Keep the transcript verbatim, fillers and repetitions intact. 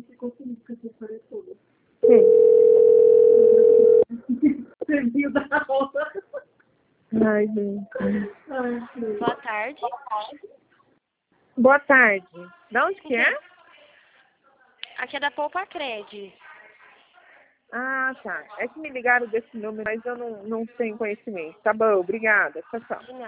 ficou feliz com essa história toda. Sim. Serviu da aula. Ai, gente. Ai, sim. Boa tarde. Boa tarde. De onde que é? Aqui é da Poupa Cred. Ah, tá. É que me ligaram desse número, mas eu não, não tenho conhecimento. Tá bom, obrigada. Tchau, tchau. De nada.